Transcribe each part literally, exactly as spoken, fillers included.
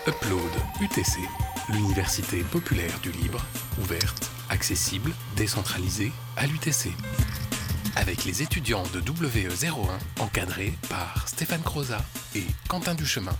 Upload U T C, l'université populaire du libre, ouverte, accessible, décentralisée à l'U T C. Avec les étudiants de W E zéro un, encadrés par Stéphane Croza et Quentin Duchemin.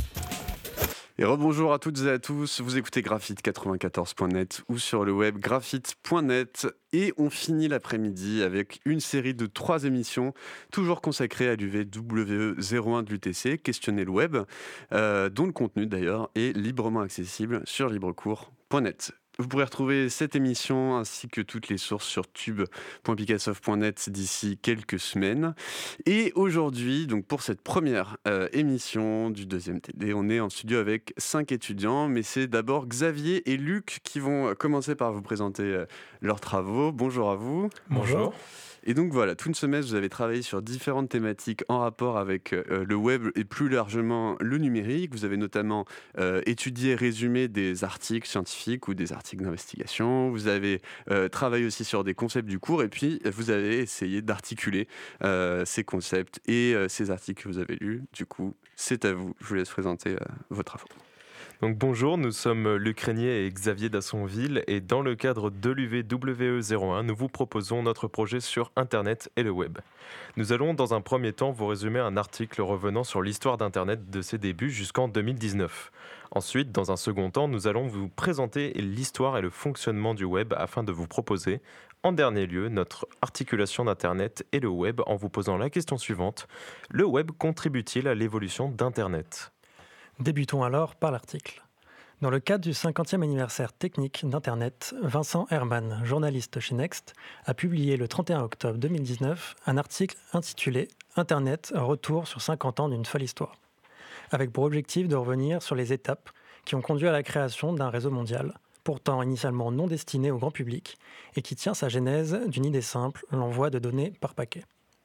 Et rebonjour à toutes et à tous, vous écoutez Graphite quatre-vingt-quatorze point net ou sur le web graphite point net et on finit l'après-midi avec une série de trois émissions toujours consacrées à l'U V W E zéro un de l'U T C, Questionner le web, euh, dont le contenu d'ailleurs est librement accessible sur librecours point net. Vous pourrez retrouver cette émission ainsi que toutes les sources sur tube point picassoft point net d'ici quelques semaines. Et aujourd'hui, donc pour cette première euh, émission du deuxième T D, on est en studio avec cinq étudiants, mais c'est d'abord Xavier et Luc qui vont commencer par vous présenter euh, leurs travaux. Bonjour à vous. Bonjour. Et donc voilà, toute une semaine, vous avez travaillé sur différentes thématiques en rapport avec euh, le web et plus largement le numérique. Vous avez notamment euh, étudié et résumé des articles scientifiques ou des articles d'investigation. Vous avez euh, travaillé aussi sur des concepts du cours et puis vous avez essayé d'articuler euh, ces concepts et euh, ces articles que vous avez lus. Du coup, c'est à vous. Je vous laisse présenter euh, vos travaux. Donc bonjour, nous sommes Luc Régnier et Xavier Dassonville et dans le cadre de l'U V W E zéro un, nous vous proposons notre projet sur Internet et le web. Nous allons dans un premier temps vous résumer un article revenant sur l'histoire d'Internet de ses débuts jusqu'en deux mille dix-neuf. Ensuite, dans un second temps, nous allons vous présenter l'histoire et le fonctionnement du web afin de vous proposer, en dernier lieu, notre articulation d'Internet et le web en vous posant la question suivante. Le web contribue-t-il à l'évolution d'Internet ? Débutons alors par l'article. Dans le cadre du cinquantième anniversaire technique d'Internet, Vincent Herrmann, journaliste chez Next, a publié le trente et un octobre deux mille dix-neuf un article intitulé « Internet, retour sur cinquante ans d'une folle histoire », avec pour objectif de revenir sur les étapes qui ont conduit à la création d'un réseau mondial, pourtant initialement non destiné au grand public, et qui tient sa genèse d'une idée simple, l'envoi de données par paquet.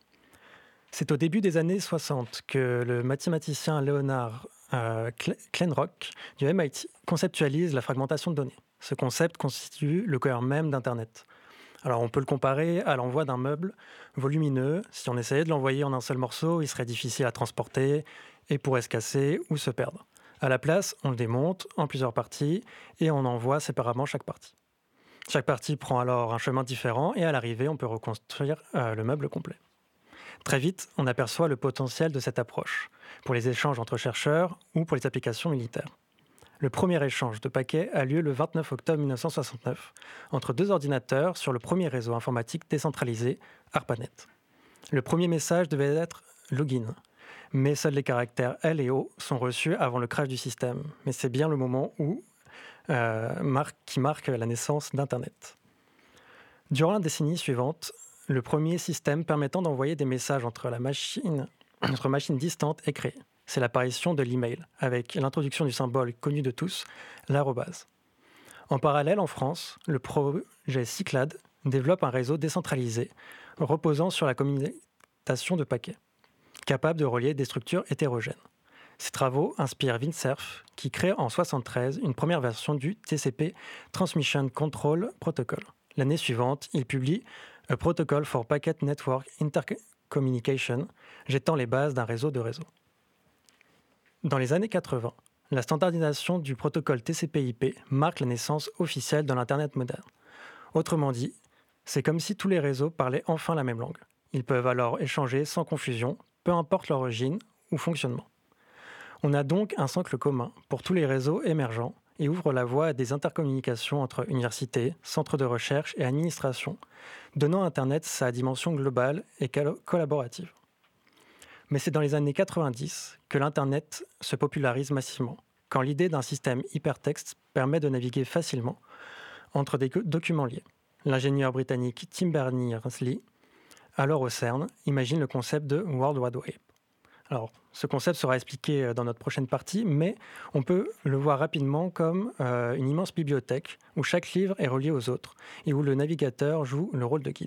C'est au début des années soixante que le mathématicien Leonard euh, Kleinrock du M I T conceptualise la fragmentation de données. Ce concept constitue le cœur même d'Internet. Alors on peut le comparer à l'envoi d'un meuble volumineux. Si on essayait de l'envoyer en un seul morceau, il serait difficile à transporter et pourrait se casser ou se perdre. À la place, on le démonte en plusieurs parties et on envoie séparément chaque partie. Chaque partie prend alors un chemin différent et à l'arrivée, on peut reconstruire euh, le meuble complet. Très vite, on aperçoit le potentiel de cette approche pour les échanges entre chercheurs ou pour les applications militaires. Le premier échange de paquets a lieu le vingt-neuf octobre mille neuf cent soixante-neuf entre deux ordinateurs sur le premier réseau informatique décentralisé, ARPANET. Le premier message devait être « login », mais seuls les caractères L et O sont reçus avant le crash du système. Mais c'est bien le moment où, euh, marque, qui marque la naissance d'Internet. Durant la décennie suivante, le premier système permettant d'envoyer des messages entre, la machine, entre machines distantes est créé. C'est l'apparition de l'email, avec l'introduction du symbole connu de tous, l'arrobase. En parallèle, en France, le projet Cyclade développe un réseau décentralisé reposant sur la communication de paquets, capable de relier des structures hétérogènes. Ces travaux inspirent Windsurf, qui crée en soixante-treize une première version du T C P Transmission Control Protocol. L'année suivante, il publie A Protocol for Packet Network Intercommunication, jetant les bases d'un réseau de réseaux. Dans les années quatre-vingts, la standardisation du protocole T C P I P marque la naissance officielle de l'Internet moderne. Autrement dit, c'est comme si tous les réseaux parlaient enfin la même langue. Ils peuvent alors échanger sans confusion, peu importe l'origine ou fonctionnement. On a donc un socle commun pour tous les réseaux émergents et ouvre la voie à des intercommunications entre universités, centres de recherche et administrations, donnant à Internet sa dimension globale et collaborative. Mais c'est dans les années quatre-vingt-dix que l'Internet se popularise massivement, quand l'idée d'un système hypertexte permet de naviguer facilement entre des documents liés. L'ingénieur britannique Tim Berners-Lee, alors au CERN, imagine le concept de World Wide Web. Alors, ce concept sera expliqué dans notre prochaine partie, mais on peut le voir rapidement comme euh, une immense bibliothèque où chaque livre est relié aux autres et où le navigateur joue le rôle de guide.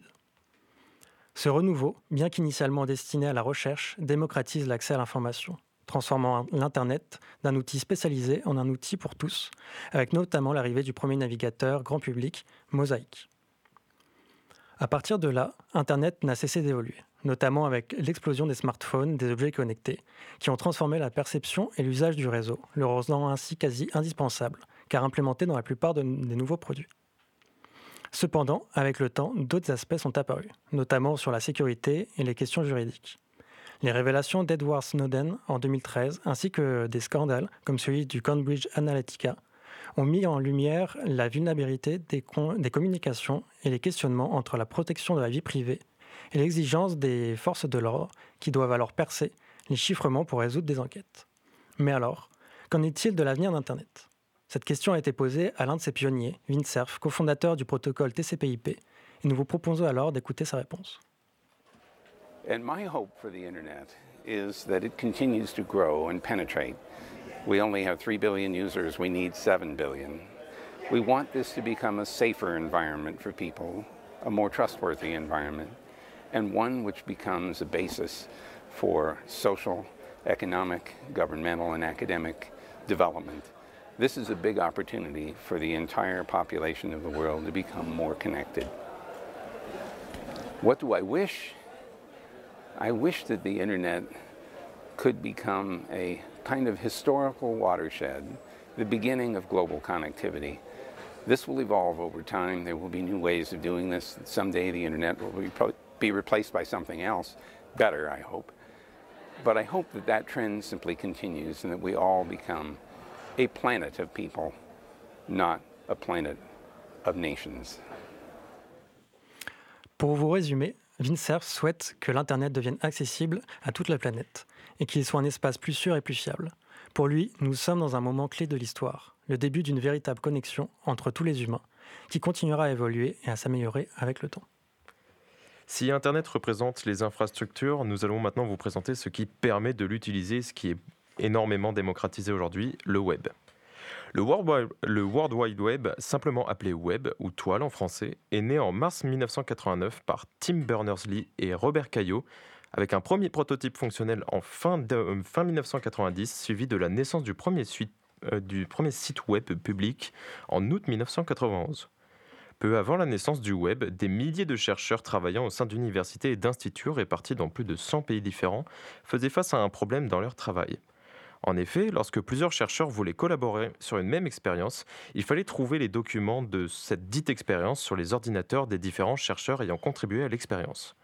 Ce renouveau, bien qu'initialement destiné à la recherche, démocratise l'accès à l'information, transformant l'Internet d'un outil spécialisé en un outil pour tous, avec notamment l'arrivée du premier navigateur grand public, Mosaic. À partir de là, Internet n'a cessé d'évoluer. notamment avec l'explosion des smartphones, des objets connectés, qui ont transformé la perception et l'usage du réseau, le rendant ainsi quasi indispensable, car implémenté dans la plupart de, des nouveaux produits. Cependant, avec le temps, d'autres aspects sont apparus, notamment sur la sécurité et les questions juridiques. Les révélations d'Edward Snowden en deux mille treize, ainsi que des scandales comme celui du Cambridge Analytica, ont mis en lumière la vulnérabilité des, con- des communications et les questionnements entre la protection de la vie privée et l'exigence des forces de l'ordre qui doivent alors percer les chiffrements pour résoudre des enquêtes. Mais alors, qu'en est-il de l'avenir d'Internet ? Cette question a été posée à l'un de ses pionniers, Vint Cerf, cofondateur du protocole T C P I P, et nous vous proposons alors d'écouter sa réponse. And my hope for the internet is that it continues to grow and penetrate. We only have three billion users, we need seven billion. We want this to become a safer environment for people, a more trustworthy environment, and one which becomes a basis for social, economic, governmental, and academic development. This is a big opportunity for the entire population of the world to become more connected. What do I wish? I wish that the internet could become a kind of historical watershed, the beginning of global connectivity. This will evolve over time. There will be new ways of doing this. Someday the internet will be, pro- be replaced by something else, better, I hope. But I hope that that trend simply continues and that we all become a planet of people, not a planet of nations. Pour vous résumer, Vint Cerf souhaite que l'Internet devienne accessible à toute la planète et qu'il soit un espace plus sûr et plus fiable. Pour lui, nous sommes dans un moment clé de l'histoire, le début d'une véritable connexion entre tous les humains, qui continuera à évoluer et à s'améliorer avec le temps. Si Internet représente les infrastructures, nous allons maintenant vous présenter ce qui permet de l'utiliser, ce qui est énormément démocratisé aujourd'hui, le web. Le World Wide, le World Wide Web, simplement appelé Web ou Toile en français, est né en mars dix-neuf cent quatre-vingt-neuf par Tim Berners-Lee et Robert Cailliau, avec un premier prototype fonctionnel en fin, de, euh, fin dix-neuf cent quatre-vingt-dix, suivi de la naissance du premier, suite, euh, du premier site web public en août dix-neuf cent quatre-vingt-onze. Peu avant la naissance du web, des milliers de chercheurs travaillant au sein d'universités et d'instituts répartis dans plus de cent pays différents faisaient face à un problème dans leur travail. En effet, lorsque plusieurs chercheurs voulaient collaborer sur une même expérience, il fallait trouver les documents de cette dite expérience sur les ordinateurs des différents chercheurs ayant contribué à l'expérience.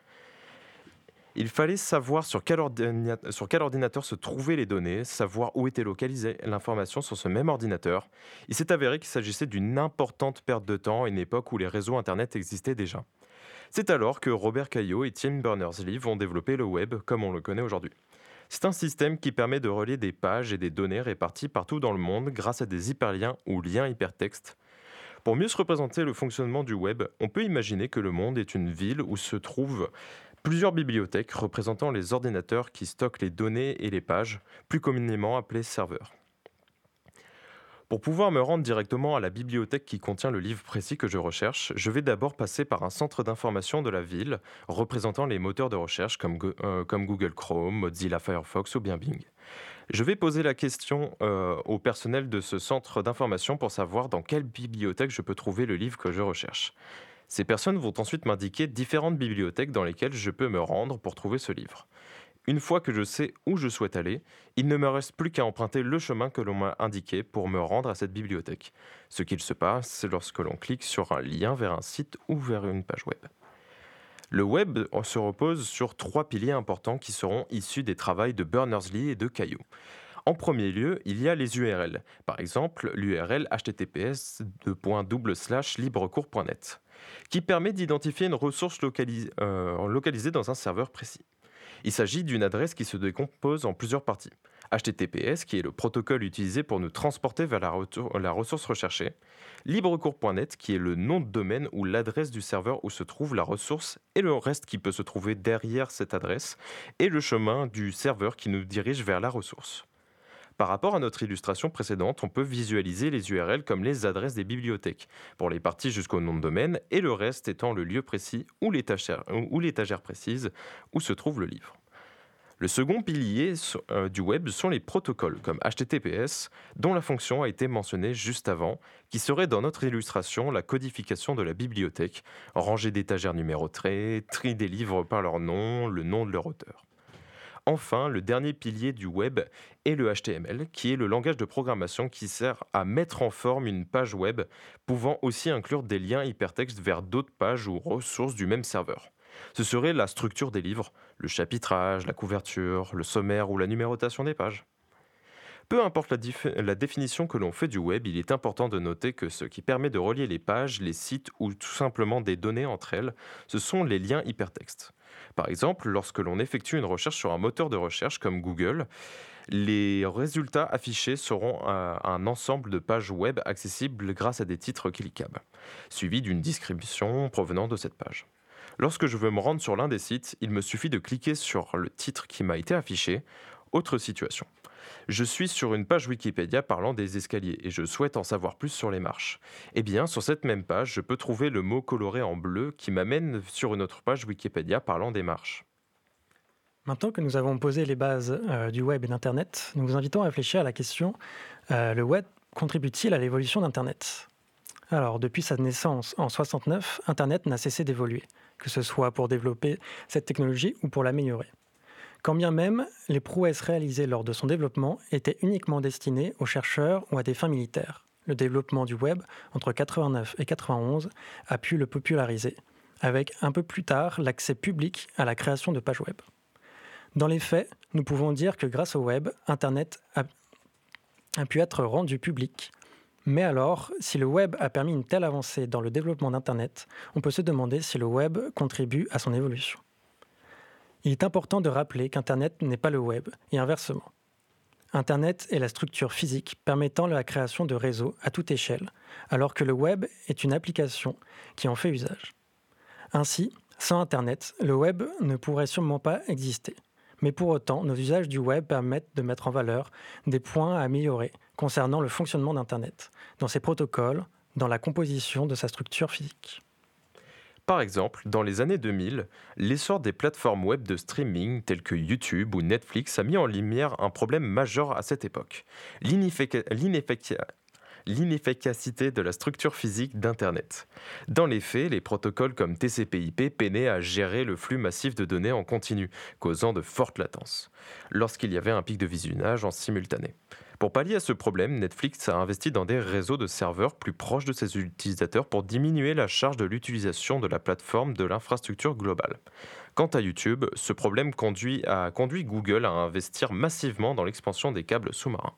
Il fallait savoir sur quel, ordina- sur quel ordinateur se trouvaient les données, savoir où était localisée l'information sur ce même ordinateur. Il s'est avéré qu'il s'agissait d'une importante perte de temps à une époque où les réseaux Internet existaient déjà. C'est alors que Robert Cailliau et Tim Berners-Lee vont développer le web comme on le connaît aujourd'hui. C'est un système qui permet de relier des pages et des données réparties partout dans le monde grâce à des hyperliens ou liens hypertextes. Pour mieux se représenter le fonctionnement du web, on peut imaginer que le monde est une ville où se trouvent plusieurs bibliothèques représentant les ordinateurs qui stockent les données et les pages, plus communément appelés serveurs. Pour pouvoir me rendre directement à la bibliothèque qui contient le livre précis que je recherche, je vais d'abord passer par un centre d'information de la ville, représentant les moteurs de recherche comme, euh, comme Google Chrome, Mozilla Firefox ou bien Bing. Je vais poser la question euh, au personnel de ce centre d'information pour savoir dans quelle bibliothèque je peux trouver le livre que je recherche. Ces personnes vont ensuite m'indiquer différentes bibliothèques dans lesquelles je peux me rendre pour trouver ce livre. Une fois que je sais où je souhaite aller, il ne me reste plus qu'à emprunter le chemin que l'on m'a indiqué pour me rendre à cette bibliothèque. Ce qu'il se passe, c'est lorsque l'on clique sur un lien vers un site ou vers une page web. Le web se repose sur trois piliers importants qui seront issus des travaux de Berners-Lee et de Cailliau. En premier lieu, il y a les U R L. Par exemple, l'U R L h t t p s librecours point net, qui permet d'identifier une ressource localise, euh, localisée dans un serveur précis. Il s'agit d'une adresse qui se décompose en plusieurs parties. h t t p s, qui est le protocole utilisé pour nous transporter vers la, retour, la ressource recherchée. librecours point net, qui est le nom de domaine ou l'adresse du serveur où se trouve la ressource et le reste qui peut se trouver derrière cette adresse. Et le chemin du serveur qui nous dirige vers la ressource. Par rapport à notre illustration précédente, on peut visualiser les U R L comme les adresses des bibliothèques, pour les parties jusqu'au nom de domaine, et le reste étant le lieu précis ou l'étagère, ou l'étagère précise où se trouve le livre. Le second pilier euh, du web sont les protocoles, comme H T T P S, dont la fonction a été mentionnée juste avant, qui serait dans notre illustration la codification de la bibliothèque, rangée d'étagères numérotées, tri des livres par leur nom, le nom de leur auteur. Enfin, le dernier pilier du web est le H T M L, qui est le langage de programmation qui sert à mettre en forme une page web, pouvant aussi inclure des liens hypertextes vers d'autres pages ou ressources du même serveur. Ce serait la structure des livres, le chapitrage, la couverture, le sommaire ou la numérotation des pages. Peu importe la, dif- la définition que l'on fait du web, il est important de noter que ce qui permet de relier les pages, les sites ou tout simplement des données entre elles, ce sont les liens hypertextes. Par exemple, lorsque l'on effectue une recherche sur un moteur de recherche comme Google, les résultats affichés seront un, un ensemble de pages web accessibles grâce à des titres cliquables, suivis d'une description provenant de cette page. Lorsque je veux me rendre sur l'un des sites, il me suffit de cliquer sur le titre qui m'a été affiché. Autre situation. Je suis sur une page Wikipédia parlant des escaliers et je souhaite en savoir plus sur les marches. Eh bien, sur cette même page, je peux trouver le mot coloré en bleu qui m'amène sur une autre page Wikipédia parlant des marches. Maintenant que nous avons posé les bases euh, du web et d'Internet, nous vous invitons à réfléchir à la question euh, le web contribue-t-il à l'évolution d'Internet ? Alors, depuis sa naissance en soixante-neuf, Internet n'a cessé d'évoluer, que ce soit pour développer cette technologie ou pour l'améliorer. Quand bien même les prouesses réalisées lors de son développement étaient uniquement destinées aux chercheurs ou à des fins militaires. Le développement du web entre quatre-vingt-neuf et quatre-vingt-onze a pu le populariser, avec un peu plus tard l'accès public à la création de pages web. Dans les faits, nous pouvons dire que grâce au web, Internet a, a pu être rendu public. Mais alors, si le web a permis une telle avancée dans le développement d'Internet, on peut se demander si le web contribue à son évolution. Il est important de rappeler qu'Internet n'est pas le web, et inversement. Internet est la structure physique permettant la création de réseaux à toute échelle, alors que le web est une application qui en fait usage. Ainsi, sans Internet, le web ne pourrait sûrement pas exister. Mais pour autant, nos usages du web permettent de mettre en valeur des points à améliorer concernant le fonctionnement d'Internet, dans ses protocoles, dans la composition de sa structure physique. Par exemple, dans les années deux mille, l'essor des plateformes web de streaming telles que YouTube ou Netflix a mis en lumière un problème majeur à cette époque, l'ineffic- l'ineffic- l'inefficacité de la structure physique d'Internet. Dans les faits, les protocoles comme T C P I P peinaient à gérer le flux massif de données en continu, causant de fortes latences, lorsqu'il y avait un pic de visionnage en simultané. Pour pallier à ce problème, Netflix a investi dans des réseaux de serveurs plus proches de ses utilisateurs pour diminuer la charge de l'utilisation de la plateforme de l'infrastructure globale. Quant à YouTube, ce problème conduit a conduit Google à investir massivement dans l'expansion des câbles sous-marins.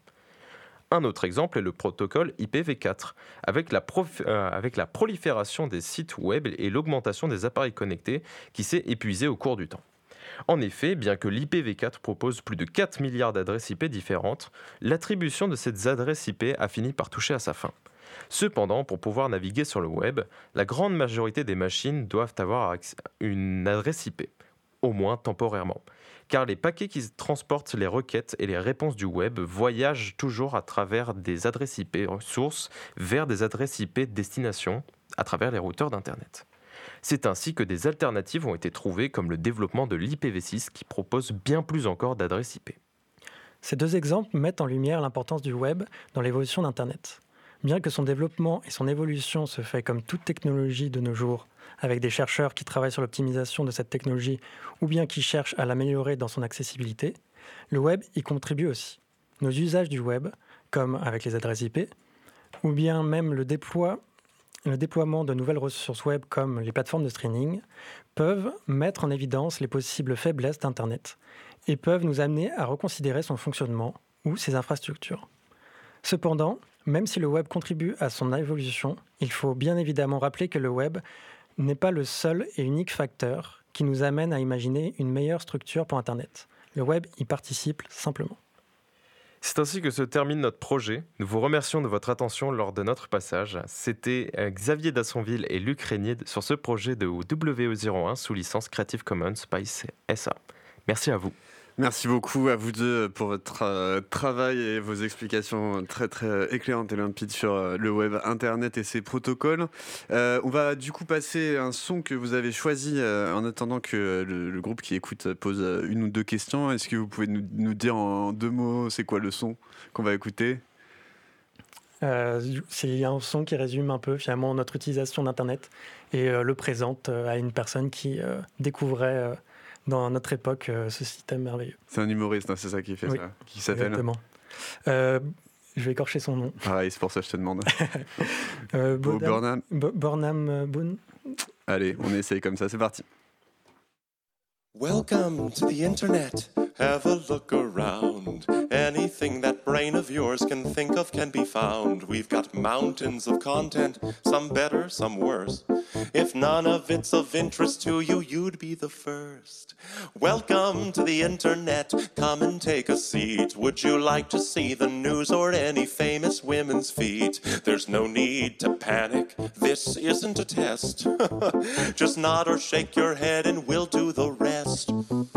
Un autre exemple est le protocole I P v quatre. Avec la, prof... euh, avec la prolifération des sites web et l'augmentation des appareils connectés qui s'est épuisée au cours du temps. En effet, bien que l'I P v quatre propose plus de quatre milliards d'adresses I P différentes, l'attribution de ces adresses I P a fini par toucher à sa fin. Cependant, pour pouvoir naviguer sur le web, la grande majorité des machines doivent avoir une adresse I P, au moins temporairement, car les paquets qui transportent les requêtes et les réponses du web voyagent toujours à travers des adresses I P sources vers des adresses I P destination à travers les routeurs d'Internet. C'est ainsi que des alternatives ont été trouvées comme le développement de l'I P v six qui propose bien plus encore d'adresses I P. Ces deux exemples mettent en lumière l'importance du web dans l'évolution d'Internet. Bien que son développement et son évolution se fait comme toute technologie de nos jours, avec des chercheurs qui travaillent sur l'optimisation de cette technologie ou bien qui cherchent à l'améliorer dans son accessibilité, le web y contribue aussi. Nos usages du web, comme avec les adresses I P, ou bien même le déploiement Le déploiement de nouvelles ressources web comme les plateformes de streaming peuvent mettre en évidence les possibles faiblesses d'Internet et peuvent nous amener à reconsidérer son fonctionnement ou ses infrastructures. Cependant, même si le web contribue à son évolution, il faut bien évidemment rappeler que le web n'est pas le seul et unique facteur qui nous amène à imaginer une meilleure structure pour Internet. Le web y participe simplement. C'est ainsi que se termine notre projet. Nous vous remercions de votre attention lors de notre passage. C'était Xavier Dassonville et Luc Régnier sur ce projet de W E zéro un sous licence Creative Commons by S A. Merci à vous. Merci beaucoup à vous deux pour votre euh, travail et vos explications très très éclairantes et limpides sur euh, le web, internet et ses protocoles. Euh, on va du coup passer un son que vous avez choisi euh, en attendant que le, le groupe qui écoute pose une ou deux questions. Est-ce que vous pouvez nous, nous dire en deux mots c'est quoi le son qu'on va écouter ? Euh, c'est un son qui résume un peu finalement notre utilisation d'Internet et euh, le présente euh, à une personne qui euh, découvrait euh, dans notre époque euh, ce système merveilleux. C'est un humoriste, hein, c'est ça qui fait oui, ça, qui s'appelle. Exactement. Euh, je vais écorcher son nom. Pareil, c'est pour ça que je te demande. euh, Bo Burnham. Bo Burnham Boone. Allez, on essaye comme ça, c'est parti. Welcome to the internet. Have a look around. Anything that brain of yours can think of can be found. We've got mountains of content, some better, some worse. If none of it's of interest to you, you'd be the first. Welcome to the internet. Come and take a seat. Would you like to see the news or any famous women's feet? There's no need to panic. This isn't a test. Just nod or shake your head and we'll do the rest.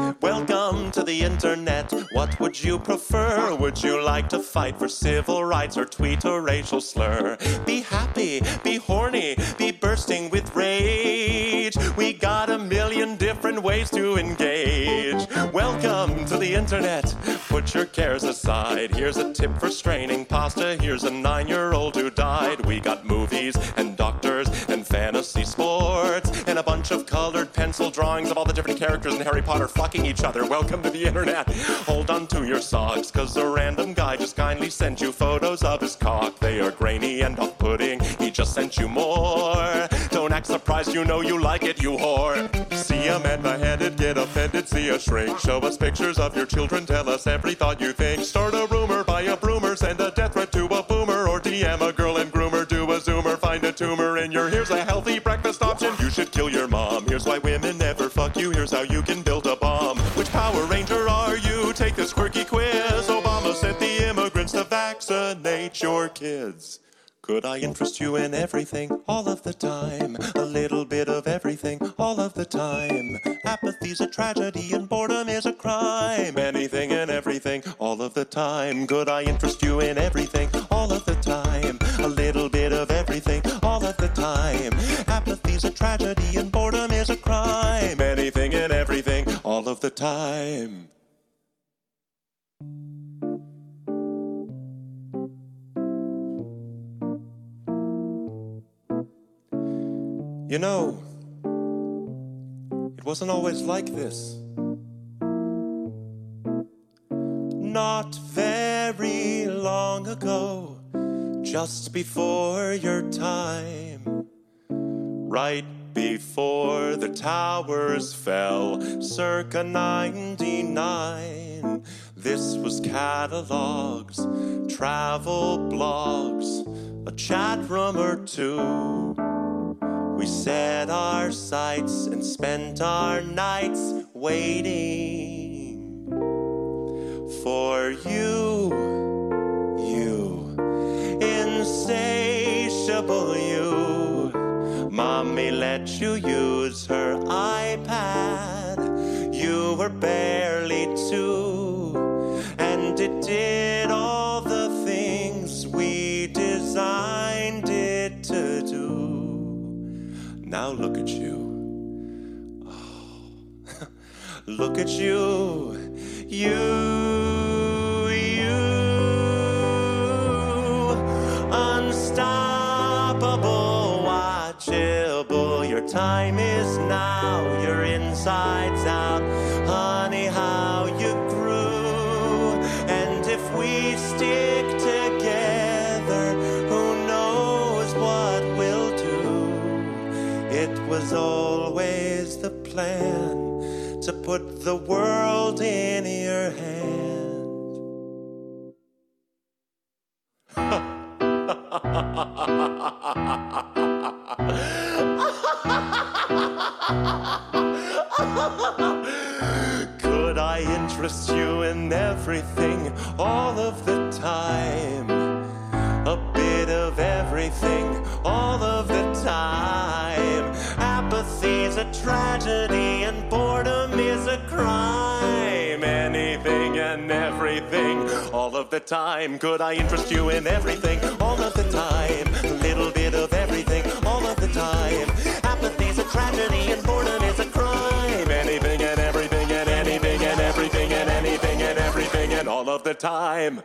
Welcome to the internet. What would you prefer? Would you like to fight for civil rights or tweet a racial slur? Be happy, be horny, be bursting with rage. We got a million different ways to engage. Welcome to the internet. Put your cares aside. Here's a tip for straining pasta. Here's a nine-year-old who died. We got movies and doctors and fantasy sports and a bunch of colored pencil drawings of all the different characters in Harry Potter fucking each other. Welcome to the internet. Hold on to your socks, cause a random guy just kindly sent you photos of his cock. They are grainy and off-putting. He just sent you more. Don't act surprised, you know you like it, you whore. See a man beheaded, get offended, see a shrink. Show us pictures of your children, tell us every thought you think. Start a rumor, buy a broomer, send a death threat to a boomer, or D M a girl and groomer, do a zoomer, find a tumor in your. Here's a healthy breakfast option. You should kill your mom. Here's why women never fuck you. Here's how you can build a bomb. Which Power Ranger are you? Take this quirky quiz. Obama sent the immigrants to vaccinate your kids. Could I interest you in everything, all of the time? A little bit of everything, all of the time. Apathy's a tragedy and boredom is a crime. Anything and everything, all of the time. Could I interest you in everything, all of the time? A little bit of everything, all of the time. Apathy's a tragedy and boredom is a crime. Anything and everything, all of the time. You know, it wasn't always like this. Not very long ago, just before your time, right before the towers fell, circa ninety-nine. This was catalogs, travel blogs, a chat room or two. We set our sights and spent our nights waiting for you, you, insatiable you. Mommy let you use her iPad. You were barely two, and it did all the things we designed it to do. Now look at you. Oh. Look at you. You, you. Unstoppable, watchable. Your time is now. Your insides out. Honey, how you grew. And if we stick together, who knows what we'll do. It was always the plan to put the world in your hand. Could I interest you in everything all of the time? A bit of everything all of the time. Apathy's a tragedy and boredom is a crime. Any the time. Could I interest you in everything all of the time? A little bit of everything all of the time. Apathy's a tragedy and boredom is a crime. Anything and everything and anything and everything and anything and everything and all of the time.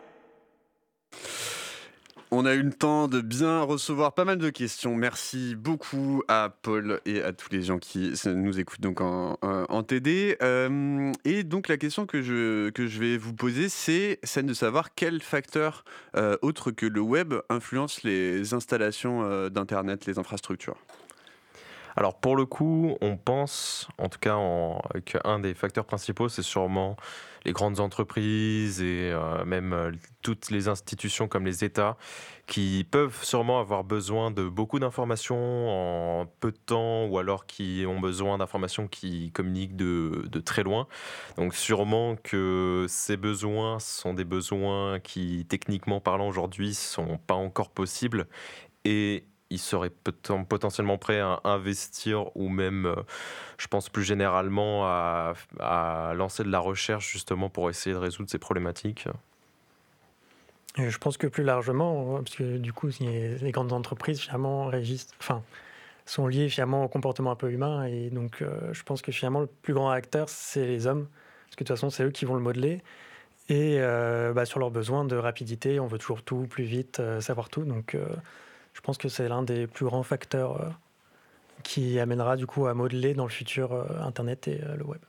On a eu le temps de bien recevoir pas mal de questions. Merci beaucoup à Paul et à tous les gens qui nous écoutent donc en, en T D. Euh, et donc la question que je, que je vais vous poser, c'est celle de savoir quels facteurs euh, autres que le web influencent les installations euh, d'Internet, les infrastructures. Alors pour le coup, on pense, en tout cas, en, qu'un des facteurs principaux, c'est sûrement les grandes entreprises et euh, même euh, toutes les institutions comme les États qui peuvent sûrement avoir besoin de beaucoup d'informations en peu de temps ou alors qui ont besoin d'informations qui communiquent de, de très loin. Donc sûrement que ces besoins sont des besoins qui, techniquement parlant aujourd'hui, ne sont pas encore possibles et ils seraient potentiellement prêts à investir ou même, je pense plus généralement, à, à lancer de la recherche justement pour essayer de résoudre ces problématiques. Et je pense que plus largement, parce que du coup, les grandes entreprises finalement régissent, enfin, sont liées finalement au comportement un peu humain, et donc euh, je pense que finalement le plus grand acteur, c'est les hommes, parce que de toute façon, c'est eux qui vont le modeler. Et euh, bah, sur leurs besoins de rapidité, on veut toujours tout, plus vite, euh, savoir tout, donc. Euh, Je pense que c'est l'un des plus grands facteurs euh, qui amènera du coup à modeler dans le futur euh, Internet et euh, le web.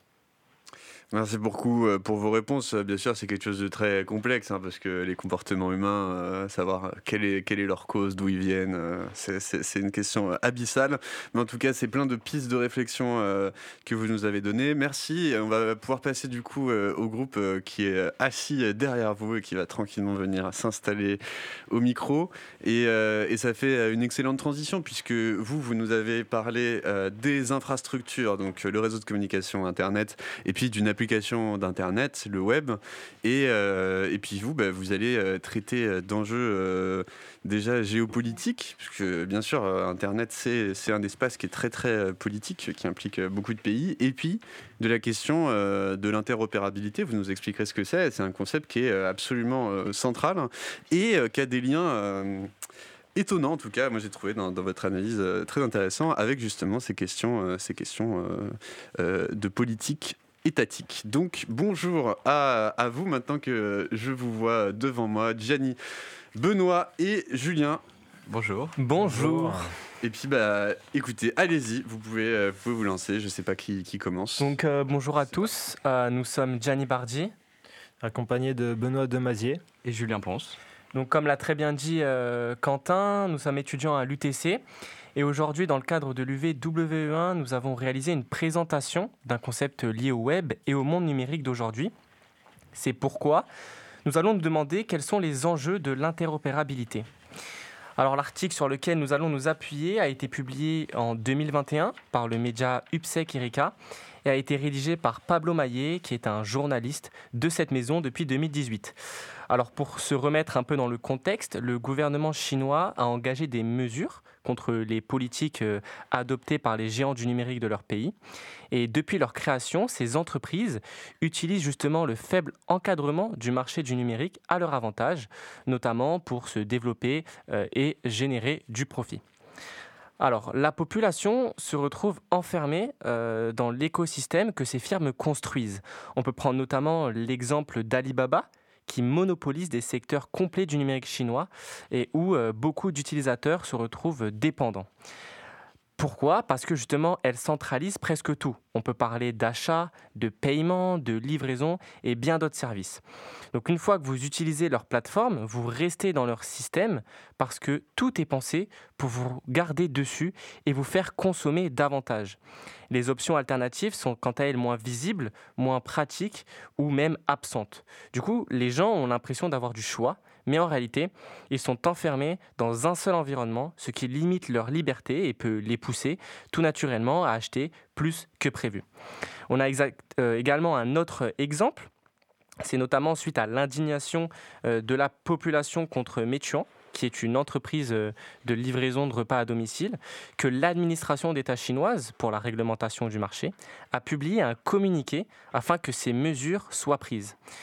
Merci beaucoup pour vos réponses. Bien sûr, c'est quelque chose de très complexe, hein, parce que les comportements humains, euh, savoir quelle est, quelle est leur cause, d'où ils viennent, euh, c'est, c'est, c'est une question abyssale. Mais en tout cas, c'est plein de pistes de réflexion euh, que vous nous avez données. Merci. On va pouvoir passer du coup euh, au groupe euh, qui est assis derrière vous et qui va tranquillement venir s'installer au micro. Et, euh, et ça fait une excellente transition, puisque vous, vous nous avez parlé euh, des infrastructures, donc le réseau de communication Internet, et puis d'une application d'Internet, le web, et, euh, et puis vous, bah, vous allez euh, traiter d'enjeux euh, déjà géopolitiques, parce que bien sûr, euh, Internet, c'est, c'est un espace qui est très très euh, politique, qui implique euh, beaucoup de pays, et puis de la question euh, de l'interopérabilité, vous nous expliquerez ce que c'est, c'est un concept qui est euh, absolument euh, central, et euh, qui a des liens... Euh, étonnant en tout cas, moi j'ai trouvé dans, dans votre analyse euh, très intéressant avec justement ces questions, euh, ces questions euh, euh, de politique étatique. Donc bonjour à, à vous maintenant que je vous vois devant moi, Gianni, Benoît et Julien. Bonjour. Bonjour. Et puis bah écoutez, allez-y, vous pouvez, euh, vous pouvez vous lancer, je ne sais pas qui, qui commence. Donc euh, bonjour à tous, euh, nous sommes Gianni Bardi, accompagné de Benoît Demazier et Julien Ponce. Donc comme l'a très bien dit euh, Quentin, nous sommes étudiants à l'U T C et aujourd'hui dans le cadre de l'U V W E un, nous avons réalisé une présentation d'un concept lié au web et au monde numérique d'aujourd'hui. C'est pourquoi nous allons nous demander quels sont les enjeux de l'interopérabilité. Alors l'article sur lequel nous allons nous appuyer a été publié en deux mille vingt et un par le média UPSEC Erika et a été rédigé par Pablo Maillet, qui est un journaliste de cette maison depuis deux mille dix-huit. Alors pour se remettre un peu dans le contexte, le gouvernement chinois a engagé des mesures contre les politiques adoptées par les géants du numérique de leur pays. Et depuis leur création, ces entreprises utilisent justement le faible encadrement du marché du numérique à leur avantage, notamment pour se développer et générer du profit. Alors, la population se retrouve enfermée euh, dans l'écosystème que ces firmes construisent. On peut prendre notamment l'exemple d'Alibaba, qui monopolise des secteurs complets du numérique chinois et où euh, beaucoup d'utilisateurs se retrouvent dépendants. Pourquoi ? Parce que justement, elle centralise presque tout. On peut parler d'achat, de paiement, de livraison et bien d'autres services. Donc une fois que vous utilisez leur plateforme, vous restez dans leur système parce que tout est pensé pour vous garder dessus et vous faire consommer davantage. Les options alternatives sont quant à elles moins visibles, moins pratiques ou même absentes. Du coup, les gens ont l'impression d'avoir du choix, mais en réalité, ils sont enfermés dans un seul environnement, ce qui limite leur liberté et peut les pousser tout naturellement à acheter plus que prévu. On a exact, euh, également un autre exemple, c'est notamment suite à l'indignation euh, de la population contre Meituan, qui est une entreprise de livraison de repas à domicile, que l'administration d'État chinoise, pour la réglementation du marché, a publié un communiqué afin que ces mesures soient prises.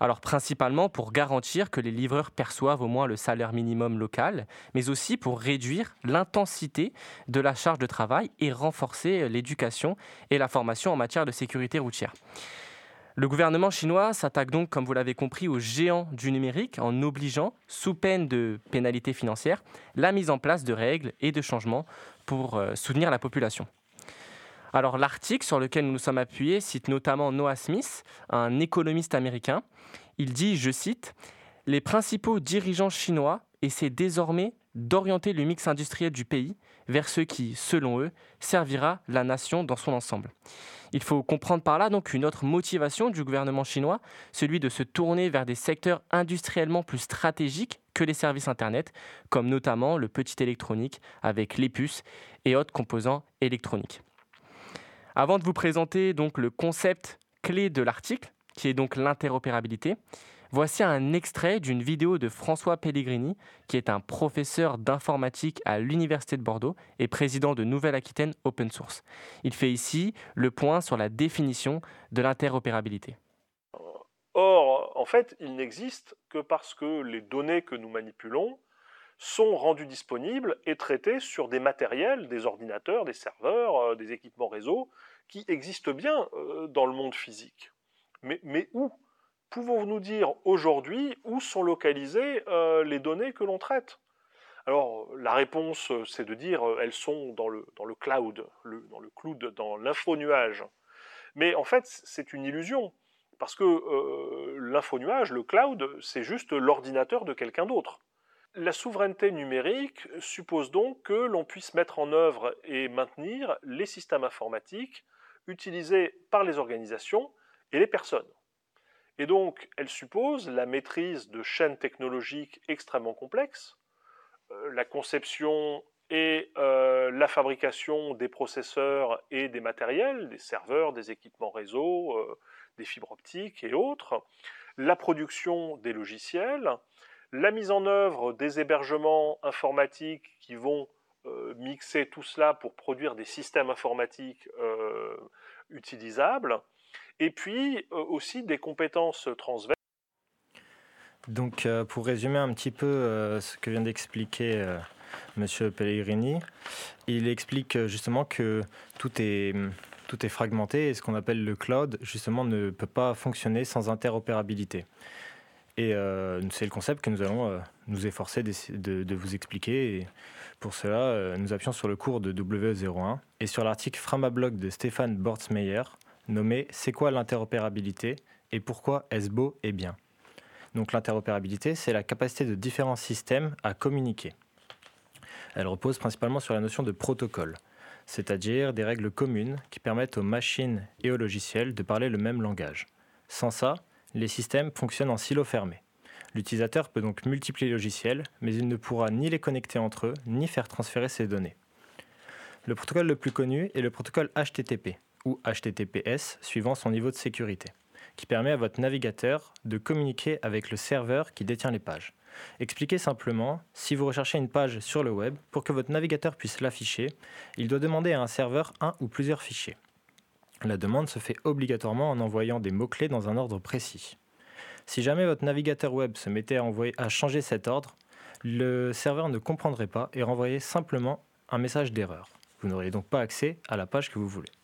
Alors principalement pour garantir que les livreurs perçoivent au moins le salaire minimum local, mais aussi pour réduire l'intensité de la charge de travail et renforcer l'éducation et la formation en matière de sécurité routière. Le gouvernement chinois s'attaque donc, comme vous l'avez compris, aux géants du numérique en obligeant, sous peine de pénalités financières, la mise en place de règles et de changements pour euh, soutenir la population. Alors l'article sur lequel nous nous sommes appuyés cite notamment Noah Smith, un économiste américain. Il dit, je cite, « Les principaux dirigeants chinois essaient désormais d'orienter le mix industriel du pays vers ce qui, selon eux, servira la nation dans son ensemble. » Il faut comprendre par là donc une autre motivation du gouvernement chinois, celui de se tourner vers des secteurs industriellement plus stratégiques que les services Internet, comme notamment le petit électronique avec les puces et autres composants électroniques. Avant de vous présenter donc le concept clé de l'article, qui est donc l'interopérabilité, voici un extrait d'une vidéo de François Pellegrini, qui est un professeur d'informatique à l'Université de Bordeaux et président de Nouvelle-Aquitaine Open Source. Il fait ici le point sur la définition de l'interopérabilité. Or, en fait, il n'existe que parce que les données que nous manipulons sont rendues disponibles et traitées sur des matériels, des ordinateurs, des serveurs, des équipements réseau, qui existent bien dans le monde physique. Mais, mais où ? Pouvons-nous dire aujourd'hui où sont localisées euh, les données que l'on traite ? Alors, la réponse, c'est de dire euh, elles sont dans le, dans le cloud, le, dans le cloud, dans l'infonuage. Mais en fait, c'est une illusion, parce que euh, l'infonuage, le cloud, c'est juste l'ordinateur de quelqu'un d'autre. La souveraineté numérique suppose donc que l'on puisse mettre en œuvre et maintenir les systèmes informatiques utilisés par les organisations et les personnes. Et donc, elle suppose la maîtrise de chaînes technologiques extrêmement complexes, euh, la conception et euh, la fabrication des processeurs et des matériels, des serveurs, des équipements réseau, euh, des fibres optiques et autres, la production des logiciels, la mise en œuvre des hébergements informatiques qui vont euh, mixer tout cela pour produire des systèmes informatiques euh, utilisables, et puis euh, aussi des compétences transverses. Donc euh, pour résumer un petit peu euh, ce que vient d'expliquer euh, M. Pellegrini, il explique euh, justement que tout est, tout est fragmenté et ce qu'on appelle le cloud justement ne peut pas fonctionner sans interopérabilité. Et euh, c'est le concept que nous allons euh, nous efforcer de, de, de vous expliquer. Et pour cela, euh, nous appuyons sur le cours de W E zéro un et sur l'article Framablog de Stéphane Bortsmeyer, nommé « C'est quoi l'interopérabilité et pourquoi est-ce beau et bien ?» Donc l'interopérabilité, c'est la capacité de différents systèmes à communiquer. Elle repose principalement sur la notion de protocole, c'est-à-dire des règles communes qui permettent aux machines et aux logiciels de parler le même langage. Sans ça, les systèmes fonctionnent en silo fermé. L'utilisateur peut donc multiplier les logiciels, mais il ne pourra ni les connecter entre eux, ni faire transférer ses données. Le protocole le plus connu est le protocole H T T P, ou H T T P S, suivant son niveau de sécurité, qui permet à votre navigateur de communiquer avec le serveur qui détient les pages. Expliquez simplement, si vous recherchez une page sur le web, pour que votre navigateur puisse l'afficher, il doit demander à un serveur un ou plusieurs fichiers. La demande se fait obligatoirement en envoyant des mots-clés dans un ordre précis. Si jamais votre navigateur web se mettait à, envoyer, à changer cet ordre, le serveur ne comprendrait pas et renvoyerait simplement un message d'erreur. Vous n'auriez donc pas accès à la page que vous voulez.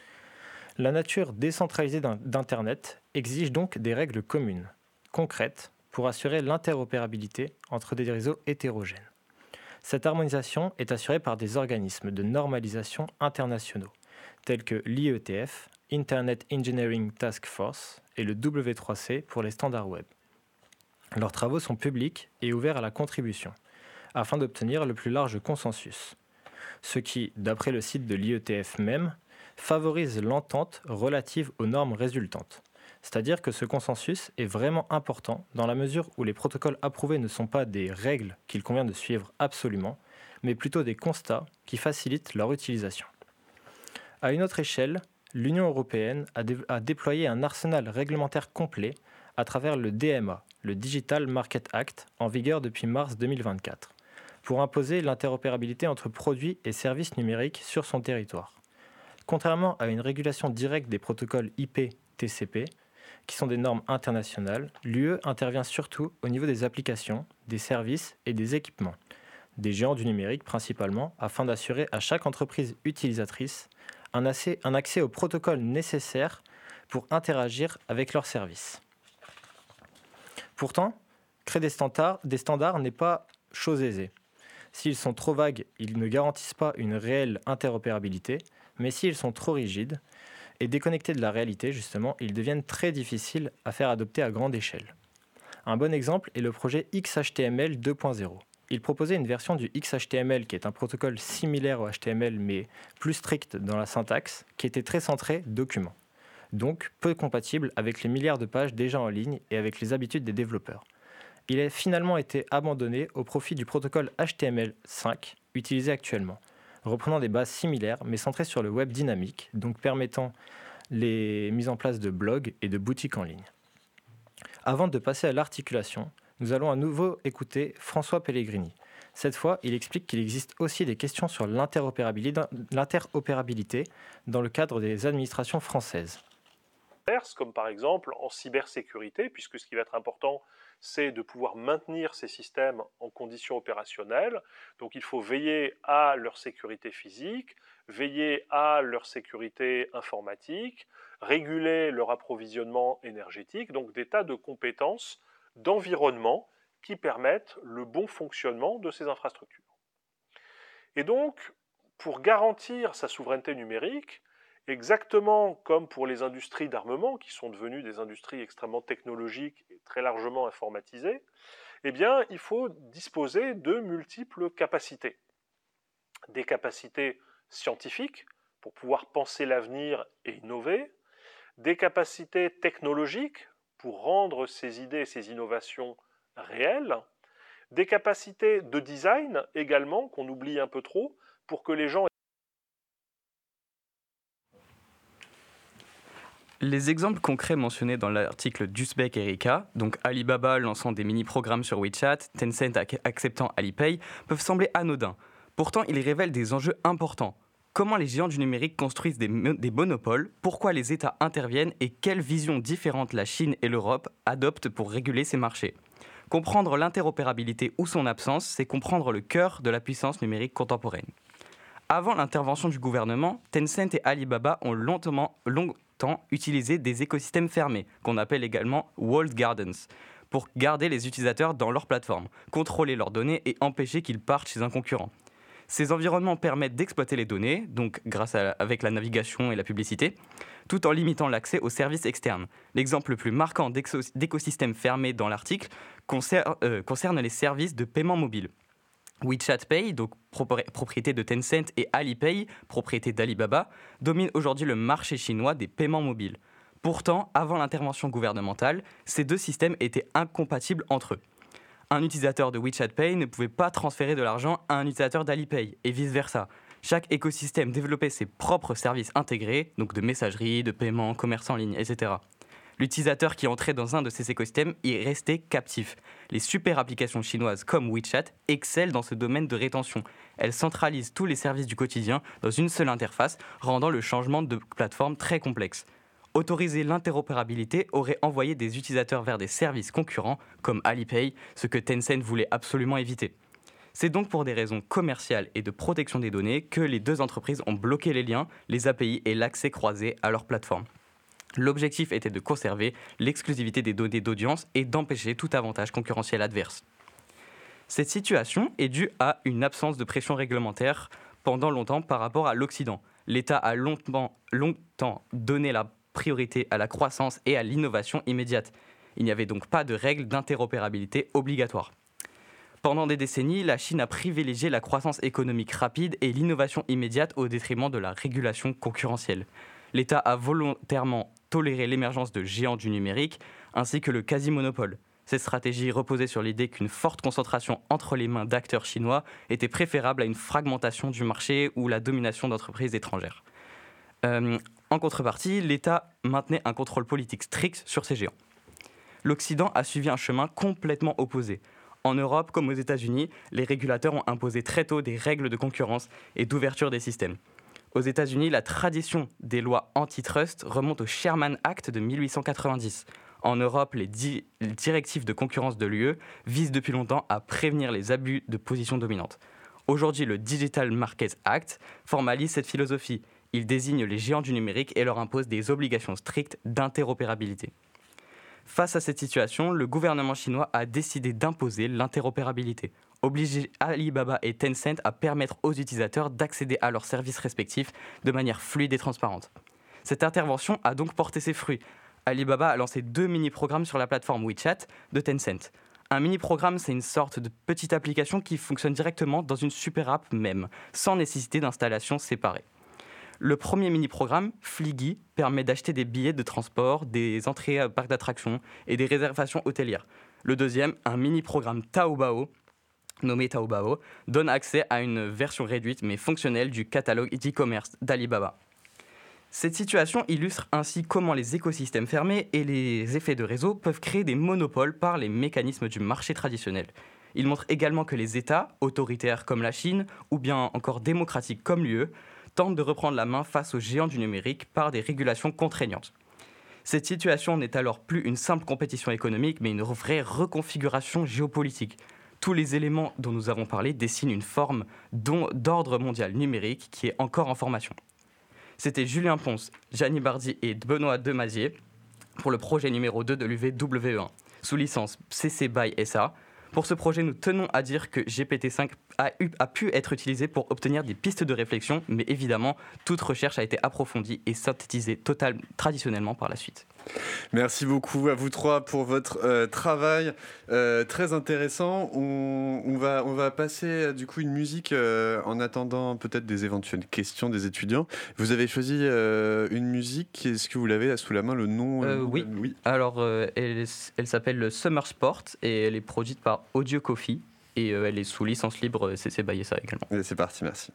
La nature décentralisée d'Internet exige donc des règles communes, concrètes, pour assurer l'interopérabilité entre des réseaux hétérogènes. Cette harmonisation est assurée par des organismes de normalisation internationaux, tels que l'I E T F, Internet Engineering Task Force, et le W trois C pour les standards web. Leurs travaux sont publics et ouverts à la contribution, afin d'obtenir le plus large consensus, ce qui, d'après le site de l'I E T F même, favorise l'entente relative aux normes résultantes. C'est-à-dire que ce consensus est vraiment important dans la mesure où les protocoles approuvés ne sont pas des règles qu'il convient de suivre absolument, mais plutôt des constats qui facilitent leur utilisation. À une autre échelle, l'Union européenne a, dé- a déployé un arsenal réglementaire complet à travers le D M A, le Digital Market Act, en vigueur depuis mars deux mille vingt-quatre, pour imposer l'interopérabilité entre produits et services numériques sur son territoire. Contrairement à une régulation directe des protocoles I P T C P, qui sont des normes internationales, l'U E intervient surtout au niveau des applications, des services et des équipements, des géants du numérique principalement, afin d'assurer à chaque entreprise utilisatrice un accès, un accès aux protocoles nécessaires pour interagir avec leurs services. Pourtant, créer des standards, des standards n'est pas chose aisée. S'ils sont trop vagues, ils ne garantissent pas une réelle interopérabilité, mais s'ils sont trop rigides et déconnectés de la réalité, justement, ils deviennent très difficiles à faire adopter à grande échelle. Un bon exemple est le projet X H T M L deux point zéro. Il proposait une version du X H T M L qui est un protocole similaire au H T M L mais plus strict dans la syntaxe, qui était très centré document, donc peu compatible avec les milliards de pages déjà en ligne et avec les habitudes des développeurs. Il a finalement été abandonné au profit du protocole H T M L cinq utilisé actuellement, reprenant des bases similaires mais centrées sur le web dynamique, donc permettant les mises en place de blogs et de boutiques en ligne. Avant de passer à l'articulation, nous allons à nouveau écouter François Pellegrini. Cette fois, il explique qu'il existe aussi des questions sur l'interopérabilité dans le cadre des administrations françaises. Comme par exemple en cybersécurité, puisque ce qui va être important, c'est de pouvoir maintenir ces systèmes en conditions opérationnelles. Donc il faut veiller à leur sécurité physique, veiller à leur sécurité informatique, réguler leur approvisionnement énergétique, donc des tas de compétences d'environnement qui permettent le bon fonctionnement de ces infrastructures. Et donc, pour garantir sa souveraineté numérique, exactement comme pour les industries d'armement, qui sont devenues des industries extrêmement technologiques et très largement informatisées, eh bien, il faut disposer de multiples capacités. Des capacités scientifiques, pour pouvoir penser l'avenir et innover, des capacités technologiques, pour rendre ces idées et ces innovations réelles, des capacités de design également, qu'on oublie un peu trop, pour que les gens... Les exemples concrets mentionnés dans l'article d'Uzbek et Rika, donc Alibaba lançant des mini-programmes sur WeChat, Tencent acceptant Alipay, peuvent sembler anodins. Pourtant, ils révèlent des enjeux importants. Comment les géants du numérique construisent des, des monopoles, pourquoi les États interviennent et quelles visions différentes la Chine et l'Europe adoptent pour réguler ces marchés. Comprendre l'interopérabilité ou son absence, c'est comprendre le cœur de la puissance numérique contemporaine. Avant l'intervention du gouvernement, Tencent et Alibaba ont longtemps, longtemps utilisé des écosystèmes fermés, qu'on appelle également walled gardens, pour garder les utilisateurs dans leur plateforme, contrôler leurs données et empêcher qu'ils partent chez un concurrent. Ces environnements permettent d'exploiter les données, donc grâce à, avec la navigation et la publicité, tout en limitant l'accès aux services externes. L'exemple le plus marquant d'écosystème fermé dans l'article concerne, euh, concerne les services de paiement mobile. WeChat Pay, donc propriété de Tencent, et Alipay, propriété d'Alibaba, domine aujourd'hui le marché chinois des paiements mobiles. Pourtant, avant l'intervention gouvernementale, ces deux systèmes étaient incompatibles entre eux. Un utilisateur de WeChat Pay ne pouvait pas transférer de l'argent à un utilisateur d'Alipay, et vice-versa. Chaque écosystème développait ses propres services intégrés, donc de messagerie, de paiement, commerce en ligne, et cetera. L'utilisateur qui entrait dans un de ces écosystèmes y restait captif. Les super applications chinoises comme WeChat excellent dans ce domaine de rétention. Elles centralisent tous les services du quotidien dans une seule interface, rendant le changement de plateforme très complexe. Autoriser l'interopérabilité aurait envoyé des utilisateurs vers des services concurrents comme Alipay, ce que Tencent voulait absolument éviter. C'est donc pour des raisons commerciales et de protection des données que les deux entreprises ont bloqué les liens, les A P I et l'accès croisé à leur plateforme. L'objectif était de conserver l'exclusivité des données d'audience et d'empêcher tout avantage concurrentiel adverse. Cette situation est due à une absence de pression réglementaire pendant longtemps par rapport à l'Occident. L'État a longtemps, longtemps donné la priorité à la croissance et à l'innovation immédiate. Il n'y avait donc pas de règles d'interopérabilité obligatoires. Pendant des décennies, la Chine a privilégié la croissance économique rapide et l'innovation immédiate au détriment de la régulation concurrentielle. L'État a volontairement toléré l'émergence de géants du numérique ainsi que le quasi-monopole. Cette stratégie reposait sur l'idée qu'une forte concentration entre les mains d'acteurs chinois était préférable à une fragmentation du marché ou la domination d'entreprises étrangères. Euh, en contrepartie, l'État maintenait un contrôle politique strict sur ces géants. L'Occident a suivi un chemin complètement opposé. En Europe, comme aux États-Unis, les régulateurs ont imposé très tôt des règles de concurrence et d'ouverture des systèmes. Aux États-Unis, la tradition des lois antitrust remonte au Sherman Act de mille huit cent quatre-vingt-dix. En Europe, les, di- les directives de concurrence de l'U E visent depuis longtemps à prévenir les abus de position dominante. Aujourd'hui, le Digital Markets Act formalise cette philosophie. Il désigne les géants du numérique et leur impose des obligations strictes d'interopérabilité. Face à cette situation, le gouvernement chinois a décidé d'imposer l'interopérabilité, obliger Alibaba et Tencent à permettre aux utilisateurs d'accéder à leurs services respectifs de manière fluide et transparente. Cette intervention a donc porté ses fruits. Alibaba a lancé deux mini-programmes sur la plateforme WeChat de Tencent. Un mini-programme, c'est une sorte de petite application qui fonctionne directement dans une super app même, sans nécessité d'installation séparée. Le premier mini-programme, Fliggy, permet d'acheter des billets de transport, des entrées à parcs d'attractions et des réservations hôtelières. Le deuxième, un mini-programme Taobao, nommé Taobao, donne accès à une version réduite mais fonctionnelle du catalogue e-commerce d'Alibaba. Cette situation illustre ainsi comment les écosystèmes fermés et les effets de réseau peuvent créer des monopoles par les mécanismes du marché traditionnel. Il montre également que les États, autoritaires comme la Chine ou bien encore démocratiques comme l'U E, tentent de reprendre la main face aux géants du numérique par des régulations contraignantes. Cette situation n'est alors plus une simple compétition économique, mais une vraie reconfiguration géopolitique. Tous les éléments dont nous avons parlé dessinent une forme d'ordre mondial numérique qui est encore en formation. C'était Julien Ponce, Gianni Bardi et Benoît Demazier pour le projet numéro deux de l'U V W E un, sous licence C C B Y S A. Pour ce projet, nous tenons à dire que G P T cinq a, eu, a pu être utilisé pour obtenir des pistes de réflexion, mais évidemment, toute recherche a été approfondie et synthétisée total, traditionnellement par la suite. Merci beaucoup à vous trois pour votre euh, travail euh, très intéressant. On, on, va, on va passer euh, du coup une musique euh, en attendant peut-être des éventuelles questions des étudiants. Vous avez choisi euh, une musique, est-ce que vous l'avez là sous la main, le nom euh, le nom, Oui, euh, oui. Alors euh, elle, elle s'appelle Summer Sport et elle est produite par Audio Coffee et euh, elle est sous licence libre C C B Y S A également. Et c'est parti, merci.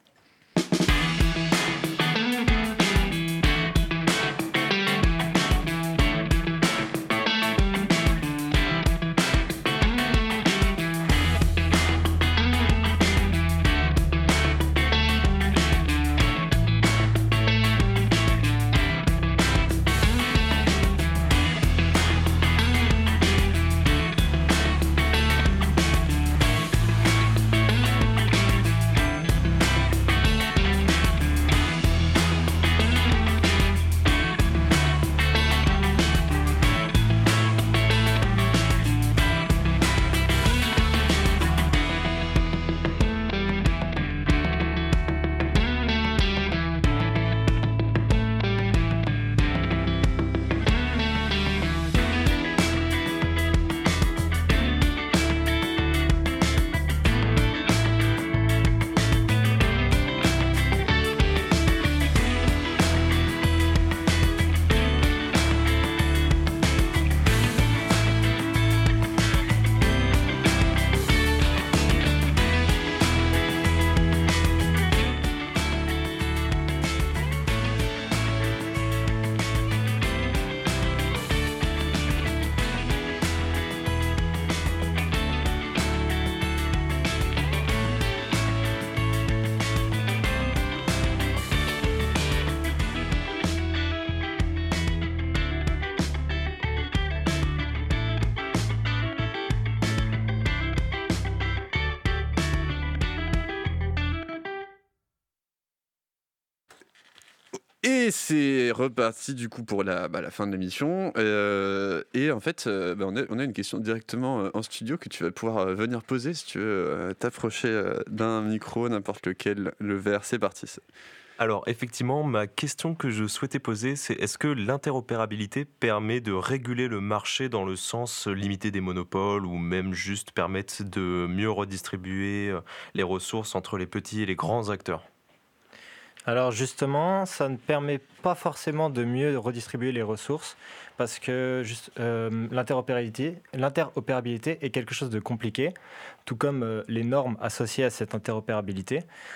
Et c'est reparti du coup pour la, bah, la fin de l'émission. Euh, et en fait, euh, bah, on, a, on a une question directement euh, en studio que tu vas pouvoir euh, venir poser si tu veux euh, t'approcher euh, d'un micro, n'importe lequel, le verre. C'est parti. Alors effectivement, ma question que je souhaitais poser, c'est est-ce que l'interopérabilité permet de réguler le marché dans le sens limiter des monopoles ou même juste permettre de mieux redistribuer les ressources entre les petits et les grands acteurs ? Alors justement, ça ne permet pas forcément de mieux redistribuer les ressources parce que juste, euh, l'interopérabilité, l'interopérabilité est quelque chose de compliqué, tout comme euh, les normes associées à cette interopérabilité.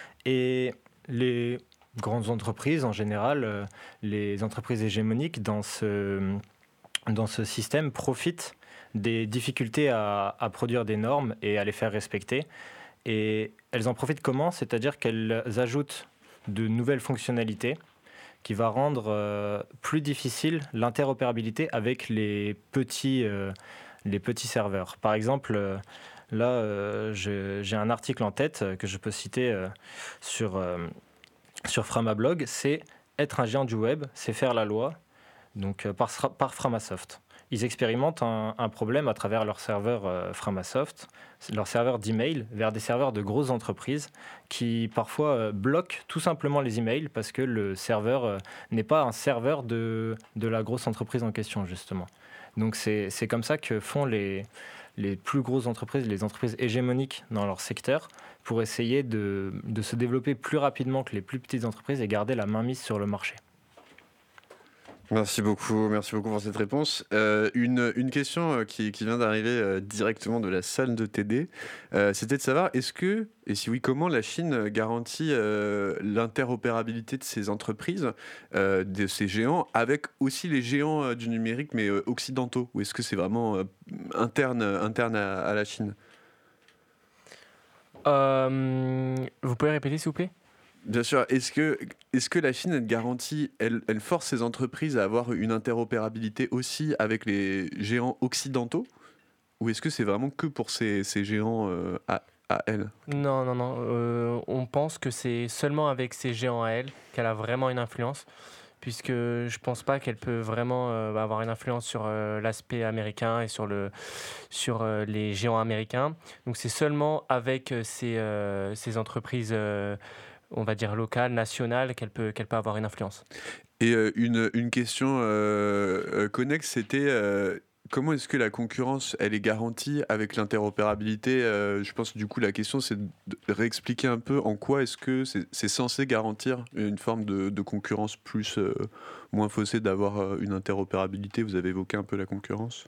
Et les grandes entreprises, en général, euh, les entreprises hégémoniques dans ce, dans ce système profitent des difficultés à, à produire des normes et à les faire respecter. Et elles en profitent comment ? C'est-à-dire qu'elles ajoutent de nouvelles fonctionnalités qui va rendre euh, plus difficile l'interopérabilité avec les petits, euh, les petits serveurs. Par exemple, euh, là, euh, je, j'ai un article en tête que je peux citer euh, sur, euh, sur Framablog, c'est « Être un géant du web, c'est faire la loi », donc euh, par, par Framasoft. Ils expérimentent un, un problème à travers leur serveur euh, Framasoft, leur serveur d'email, vers des serveurs de grosses entreprises qui parfois euh, bloquent tout simplement les emails parce que le serveur euh, n'est pas un serveur de, de la grosse entreprise en question, justement. Donc c'est, c'est comme ça que font les, les plus grosses entreprises, les entreprises hégémoniques dans leur secteur, pour essayer de, de se développer plus rapidement que les plus petites entreprises et garder la mainmise sur le marché. Merci beaucoup, merci beaucoup pour cette réponse. Euh, une, une question qui, qui vient d'arriver euh, directement de la salle de T D, euh, c'était de savoir, est-ce que, et si oui, comment la Chine garantit euh, l'interopérabilité de ces entreprises, euh, de ces géants, avec aussi les géants euh, du numérique, mais euh, occidentaux, ou est-ce que c'est vraiment euh, interne, interne à, à la Chine ? Euh, vous pouvez répéter, s'il vous plaît ? Bien sûr. Est-ce que, est-ce que la Chine, elle garantit, elle, elle force ses entreprises à avoir une interopérabilité aussi avec les géants occidentaux ? Ou est-ce que c'est vraiment que pour ces, ces géants euh, à, à elle ? Non, non, non. Euh, on pense que c'est seulement avec ces géants à elle qu'elle a vraiment une influence, puisque je pense pas qu'elle peut vraiment euh, avoir une influence sur euh, l'aspect américain et sur, le, sur euh, les géants américains. Donc c'est seulement avec euh, ces, euh, ces entreprises... Euh, on va dire locale, nationale, qu'elle peut, qu'elle peut avoir une influence. Et euh, une, une question euh, euh, connexe, c'était euh, comment est-ce que la concurrence, elle est garantie avec l'interopérabilité ? euh, Je pense du coup la question, c'est de réexpliquer un peu en quoi est-ce que c'est, c'est censé garantir une forme de, de concurrence plus, euh, moins faussée d'avoir euh, une interopérabilité. Vous avez évoqué un peu la concurrence.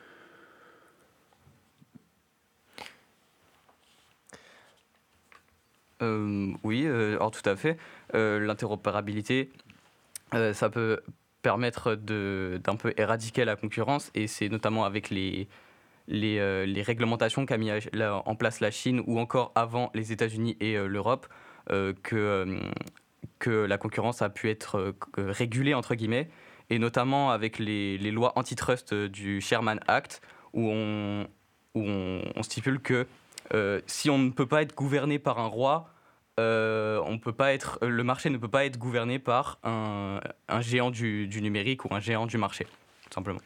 Euh, oui, euh, alors tout à fait. Euh, l'interopérabilité, euh, ça peut permettre de, d'un peu éradiquer la concurrence, et c'est notamment avec les, les, euh, les réglementations qu'a mis la, en place la Chine, ou encore avant les États-Unis et euh, l'Europe, euh, que, euh, que la concurrence a pu être euh, régulée, entre guillemets, et notamment avec les, les lois antitrust du Sherman Act, où on, où on, on stipule que Euh, si on ne peut pas être gouverné par un roi, euh, on peut pas être, le marché ne peut pas être gouverné par un, un géant du, du numérique ou un géant du marché, tout simplement.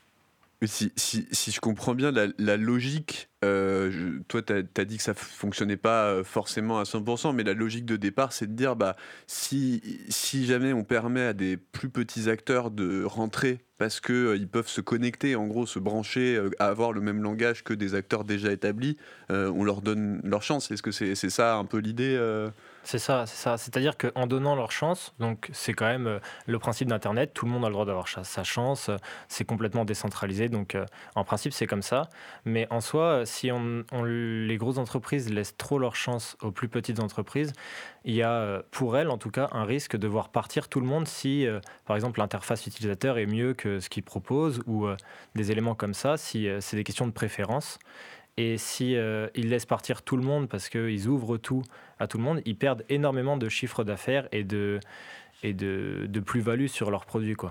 Si, si, si je comprends bien la, la logique, euh, je, toi tu as dit que ça ne fonctionnait pas forcément à cent pour cent, mais la logique de départ c'est de dire bah, si, si jamais on permet à des plus petits acteurs de rentrer parce qu'ils euh, peuvent se connecter, en gros se brancher, euh, à avoir le même langage que des acteurs déjà établis, euh, on leur donne leur chance. Est-ce que c'est, c'est ça un peu l'idée euh C'est ça, c'est ça. C'est-à-dire qu'en donnant leur chance, donc c'est quand même euh, le principe d'Internet, tout le monde a le droit d'avoir cha- sa chance, euh, c'est complètement décentralisé, donc euh, en principe c'est comme ça. Mais en soi, euh, si on, on- les grosses entreprises laissent trop leur chance aux plus petites entreprises, il y a euh, pour elles en tout cas un risque de voir partir tout le monde si, euh, par exemple, l'interface utilisateur est mieux que ce qu'ils proposent, ou euh, des éléments comme ça, si euh, c'est des questions de préférence. Et si euh, ils laissent partir tout le monde parce qu'ils ouvrent tout à tout le monde, ils perdent énormément de chiffre d'affaires et de, et de, de plus-value sur leurs produits, quoi.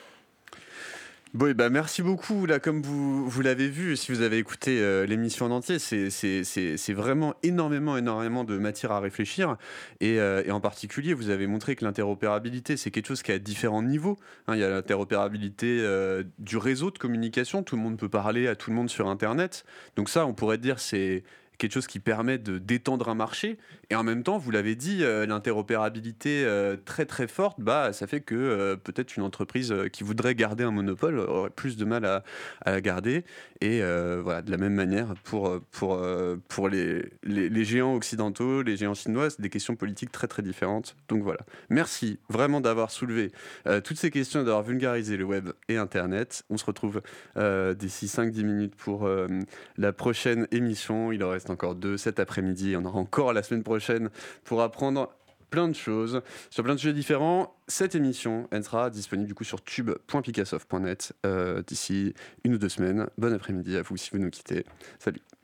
Bon, et bah merci beaucoup. Là, comme vous, vous l'avez vu, si vous avez écouté euh, l'émission en entier, c'est, c'est, c'est, c'est vraiment énormément, énormément de matière à réfléchir. Et, euh, et en particulier, vous avez montré que l'interopérabilité, c'est quelque chose qui est à différents niveaux. Hein, il y a l'interopérabilité euh, du réseau de communication. Tout le monde peut parler à tout le monde sur Internet. Donc ça, on pourrait dire, c'est quelque chose qui permet de d'étendre un marché. Et en même temps, vous l'avez dit, euh, l'interopérabilité euh, très très forte, bah, ça fait que euh, peut-être une entreprise euh, qui voudrait garder un monopole aurait plus de mal à, à la garder. Et euh, voilà, de la même manière, pour, pour, euh, pour les, les, les géants occidentaux, les géants chinois, c'est des questions politiques très très différentes. Donc voilà. Merci vraiment d'avoir soulevé euh, toutes ces questions, d'avoir vulgarisé le web et Internet. On se retrouve euh, d'ici cinq à dix minutes pour euh, la prochaine émission. Il en reste encore deux cet après-midi. On aura encore la semaine prochaine pour apprendre plein de choses sur plein de sujets différents. Cette émission, elle sera disponible du coup sur tube point picassoft point net euh, d'ici une ou deux semaines. Bon après-midi à vous si vous nous quittez. Salut.